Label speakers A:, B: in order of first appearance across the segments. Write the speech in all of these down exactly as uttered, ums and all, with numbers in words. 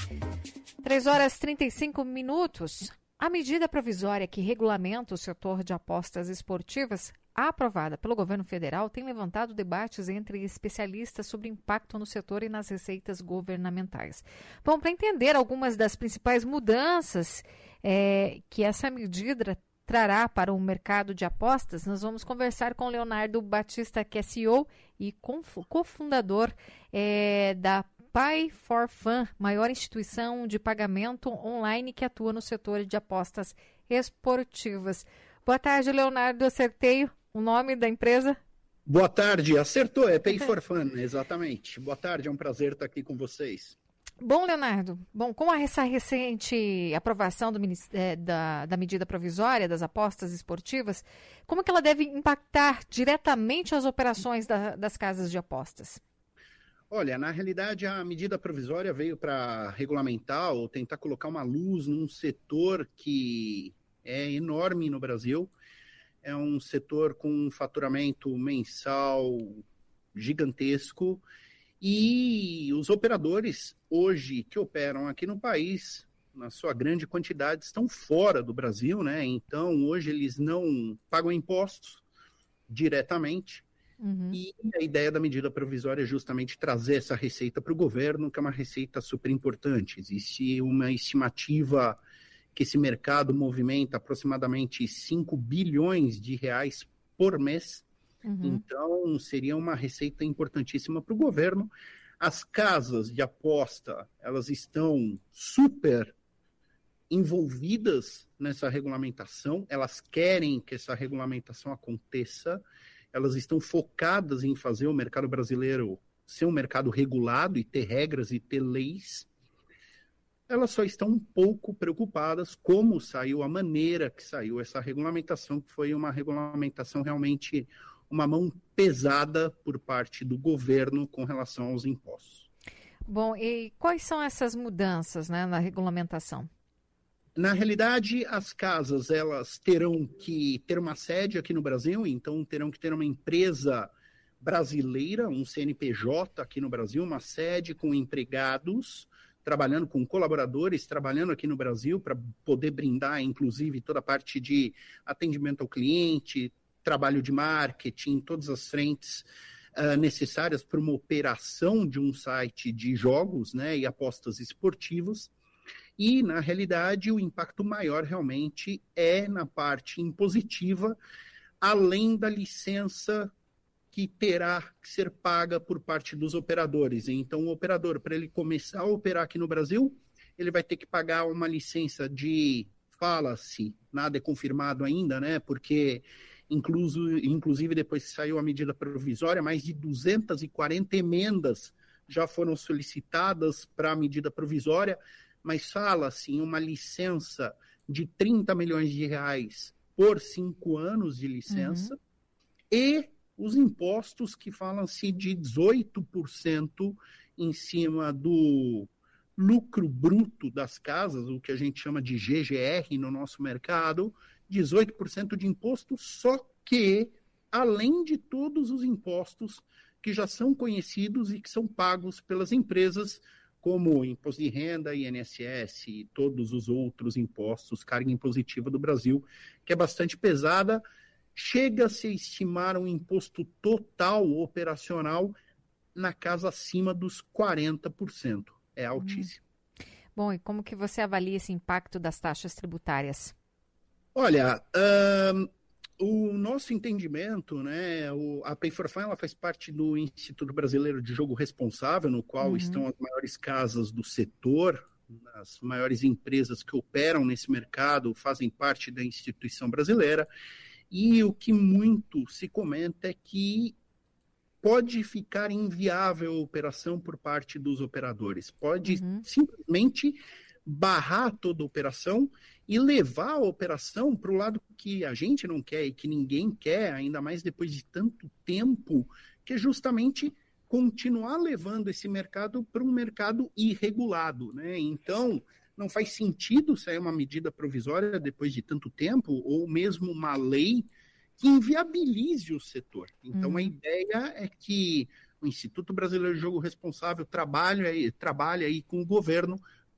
A: três horas e trinta e cinco minutos. A medida provisória que regulamenta o setor de apostas esportivas, aprovada pelo governo federal, tem levantado debates entre especialistas sobre o impacto no setor e nas receitas governamentais. Bom, para entender algumas das principais mudanças é, que essa medida trará para o mercado de apostas, nós vamos conversar com Leonardo Batista, que é C E O e cofundador é, da Pay for Fun, maior instituição de pagamento online que atua no setor de apostas esportivas. Boa tarde, Leonardo. Acertei o nome da empresa?
B: Boa tarde. Acertou, é Pay for Fun, exatamente. Boa tarde, é um prazer estar aqui com vocês.
A: Bom, Leonardo, bom, com essa recente aprovação do, é, da, da medida provisória das apostas esportivas, como que ela deve impactar diretamente as operações da, das casas de apostas?
B: Olha, na realidade, a medida provisória veio para regulamentar ou tentar colocar uma luz num setor que é enorme no Brasil. É um setor com um faturamento mensal gigantesco e os operadores hoje que operam aqui no país, na sua grande quantidade, estão fora do Brasil, né? Então, hoje eles não pagam impostos diretamente. Uhum. E a ideia da medida provisória é justamente trazer essa receita para o governo, que é uma receita super importante. Existe uma estimativa que esse mercado movimenta aproximadamente cinco bilhões de reais por mês. Uhum. Então, seria uma receita importantíssima para o governo. As casas de aposta, elas estão super envolvidas nessa regulamentação, elas querem que essa regulamentação aconteça. Elas estão focadas em fazer o mercado brasileiro ser um mercado regulado e ter regras e ter leis. Elas só estão um pouco preocupadas como saiu, a maneira que saiu essa regulamentação, que foi uma regulamentação realmente, uma mão pesada por parte do governo com relação aos impostos.
A: Bom, e quais são essas mudanças, né, na regulamentação?
B: Na realidade, as casas, elas terão que ter uma sede aqui no Brasil, então terão que ter uma empresa brasileira, um C N P J aqui no Brasil, uma sede com empregados, trabalhando com colaboradores, trabalhando aqui no Brasil para poder brindar, inclusive, toda a parte de atendimento ao cliente, trabalho de marketing, todas as frentes uh, necessárias para uma operação de um site de jogos, né, e apostas esportivas. E, na realidade, o impacto maior realmente é na parte impositiva, além da licença que terá que ser paga por parte dos operadores. Então, o operador, para ele começar a operar aqui no Brasil, ele vai ter que pagar uma licença de, fala-se, nada é confirmado ainda, né? Porque, incluso, inclusive, depois que saiu a medida provisória, mais de duzentas e quarenta emendas já foram solicitadas para a medida provisória, mas fala-se em uma licença de trinta milhões de reais por cinco anos de licença, uhum. E os impostos que falam-se de dezoito por cento em cima do lucro bruto das casas, o que a gente chama de G G R no nosso mercado, dezoito por cento de imposto, só que, além de todos os impostos que já são conhecidos e que são pagos pelas empresas, como imposto de renda, I N S S e todos os outros impostos, carga impositiva do Brasil, que é bastante pesada, chega-se a estimar um imposto total operacional na casa acima dos quarenta por cento. É altíssimo.
A: Hum. Bom, e como que você avalia esse impacto das taxas tributárias?
B: Olha, uh, o nosso entendimento, né, o, a Pay for Fun, ela faz parte do Instituto Brasileiro de Jogo Responsável, no qual uhum. estão as maiores casas do setor, as maiores empresas que operam nesse mercado fazem parte da instituição brasileira, e o que muito se comenta é que pode ficar inviável a operação por parte dos operadores, pode uhum. simplesmente barrar toda a operação e levar a operação para o lado que a gente não quer e que ninguém quer, ainda mais depois de tanto tempo, que é justamente continuar levando esse mercado para um mercado irregulado, né? Então, não faz sentido sair uma medida provisória depois de tanto tempo, ou mesmo uma lei que inviabilize o setor. Então, uhum. a ideia é que o Instituto Brasileiro de Jogo Responsável trabalhe aí, trabalhe aí com o governo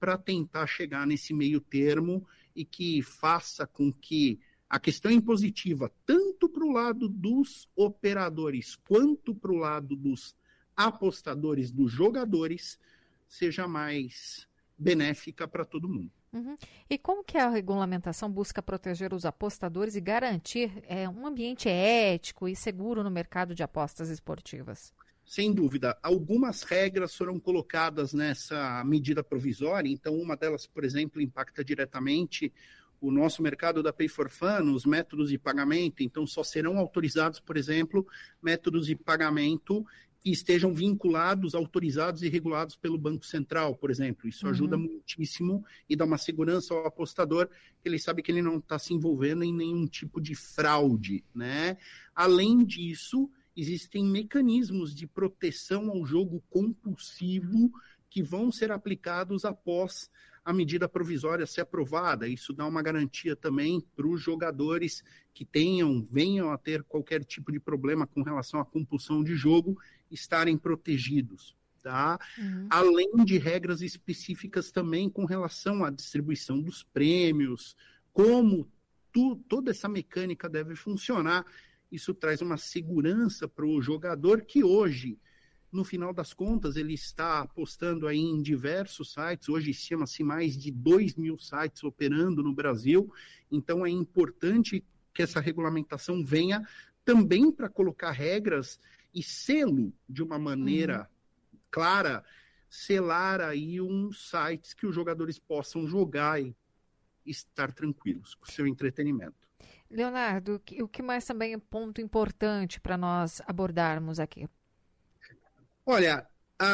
B: para tentar chegar nesse meio termo e que faça com que a questão impositiva, tanto para o lado dos operadores quanto para o lado dos apostadores, dos jogadores, seja mais benéfica para todo mundo.
A: Uhum. E como que a regulamentação busca proteger os apostadores e garantir é, um ambiente ético e seguro no mercado de apostas esportivas?
B: Sem dúvida. Algumas regras foram colocadas nessa medida provisória, então uma delas, por exemplo, impacta diretamente o nosso mercado da Pay for Fun, os métodos de pagamento, então só serão autorizados, por exemplo, métodos de pagamento que estejam vinculados, autorizados e regulados pelo Banco Central, por exemplo. Isso uhum. ajuda muitíssimo e dá uma segurança ao apostador, que ele sabe que ele não está se envolvendo em nenhum tipo de fraude, né? Além disso, existem mecanismos de proteção ao jogo compulsivo que vão ser aplicados após a medida provisória ser aprovada. Isso dá uma garantia também para os jogadores que tenham, venham a ter qualquer tipo de problema com relação à compulsão de jogo, estarem protegidos, tá? Uhum. Além de regras específicas também com relação à distribuição dos prêmios, como tu, toda essa mecânica deve funcionar. Isso traz uma segurança para o jogador que hoje, no final das contas, ele está apostando aí em diversos sites. Hoje estima-se mais de dois mil sites operando no Brasil. Então é importante que essa regulamentação venha também para colocar regras e selo de uma maneira uhum. clara, selar aí uns sites que os jogadores possam jogar e estar tranquilos com o seu entretenimento.
A: Leonardo, o que mais também é ponto importante para nós abordarmos aqui?
B: Olha,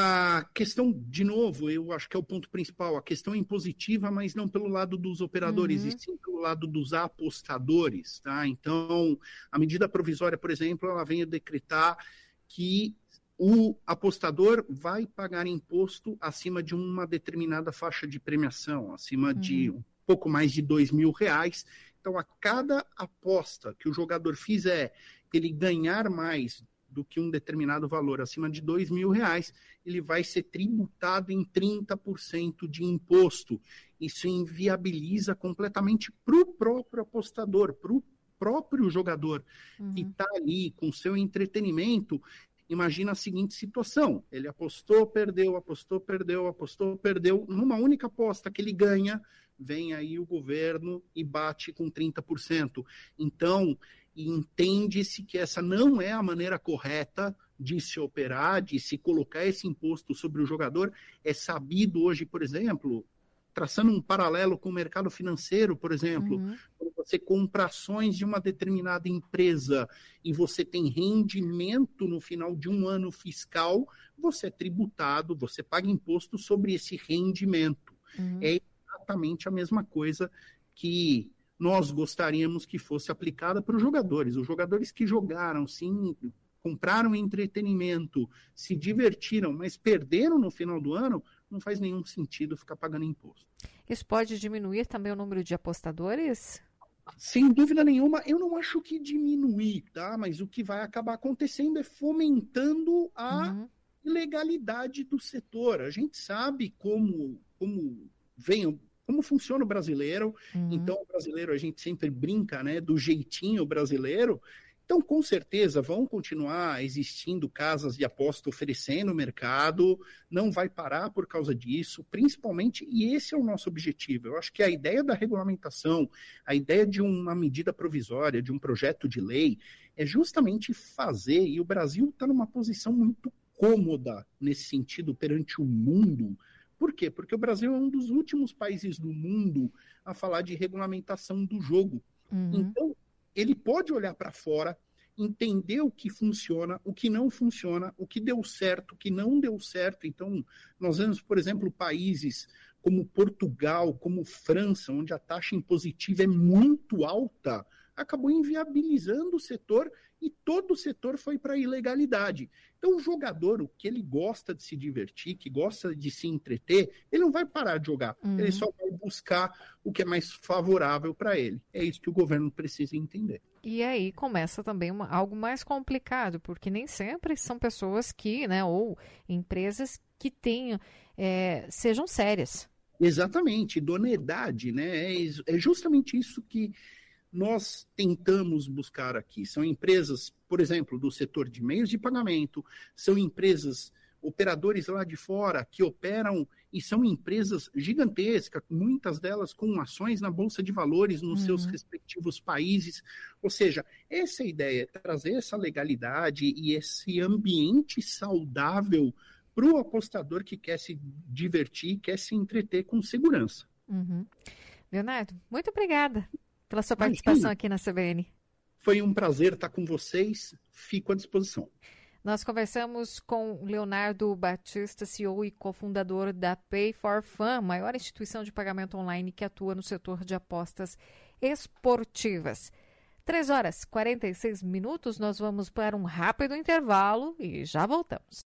B: a questão, de novo, eu acho que é o ponto principal, a questão é impositiva, mas não pelo lado dos operadores, uhum. e sim pelo lado dos apostadores, tá? Então, a medida provisória, por exemplo, ela vem a decretar que o apostador vai pagar imposto acima de uma determinada faixa de premiação, acima uhum. de um pouco mais de dois mil reais. Então, a cada aposta que o jogador fizer, ele ganhar mais do que um determinado valor, acima de dois mil reais, ele vai ser tributado em trinta por cento de imposto. Isso inviabiliza completamente para o próprio apostador, para o próprio jogador uhum. que está ali com seu entretenimento. Imagina a seguinte situação: ele apostou, perdeu, apostou, perdeu, apostou, perdeu. Numa única aposta que ele ganha, vem aí o governo e bate com trinta por cento. Então, entende-se que essa não é a maneira correta de se operar, de se colocar esse imposto sobre o jogador. É sabido hoje, por exemplo, traçando um paralelo com o mercado financeiro, por exemplo, uhum. quando você compra ações de uma determinada empresa e você tem rendimento no final de um ano fiscal, você é tributado, você paga imposto sobre esse rendimento. Uhum. É exatamente a mesma coisa que nós gostaríamos que fosse aplicada para os jogadores. Os jogadores que jogaram, sim, compraram entretenimento, se divertiram, mas perderam no final do ano, não faz nenhum sentido ficar pagando imposto.
A: Isso pode diminuir também o número de apostadores?
B: Sem dúvida nenhuma, eu não acho que diminuir, tá? Mas o que vai acabar acontecendo é fomentando a uhum. ilegalidade do setor. A gente sabe como, como vem... como funciona o brasileiro. Uhum. Então, o brasileiro, a gente sempre brinca, né, do jeitinho brasileiro. Então, com certeza, vão continuar existindo casas de aposta oferecendo o mercado, não vai parar por causa disso, principalmente, e esse é o nosso objetivo. Eu acho que a ideia da regulamentação, a ideia de uma medida provisória, de um projeto de lei, é justamente fazer, e o Brasil está numa posição muito cômoda nesse sentido perante o mundo. Por quê? Porque o Brasil é um dos últimos países do mundo a falar de regulamentação do jogo. Uhum. Então, ele pode olhar para fora, entender o que funciona, o que não funciona, o que deu certo, o que não deu certo. Então, nós vemos, por exemplo, países como Portugal, como França, onde a taxa impositiva é muito alta, acabou inviabilizando o setor e todo o setor foi para a ilegalidade. Então, o jogador, o que ele gosta de se divertir, que gosta de se entreter, ele não vai parar de jogar. Uhum. Ele só vai buscar o que é mais favorável para ele. É isso que o governo precisa entender.
A: E aí começa também uma, algo mais complicado, porque nem sempre são pessoas que, né, ou empresas que tenham, é, sejam sérias.
B: Exatamente, idoneidade, né? É, é justamente isso que nós tentamos buscar aqui. São empresas, por exemplo, do setor de meios de pagamento, são empresas, operadores lá de fora que operam e são empresas gigantescas, muitas delas com ações na Bolsa de Valores nos uhum. seus respectivos países. Ou seja, essa é a ideia, é trazer essa legalidade e esse ambiente saudável para o apostador que quer se divertir, quer se entreter com segurança.
A: Uhum. Leonardo, muito obrigada pela sua participação Imagina. aqui na C B N.
B: Foi um prazer estar com vocês, fico à disposição.
A: Nós conversamos com Leonardo Batista, C E O e cofundador da Pay for Fun, maior instituição de pagamento online que atua no setor de apostas esportivas. três horas e quarenta e seis minutos, nós vamos para um rápido intervalo e já voltamos.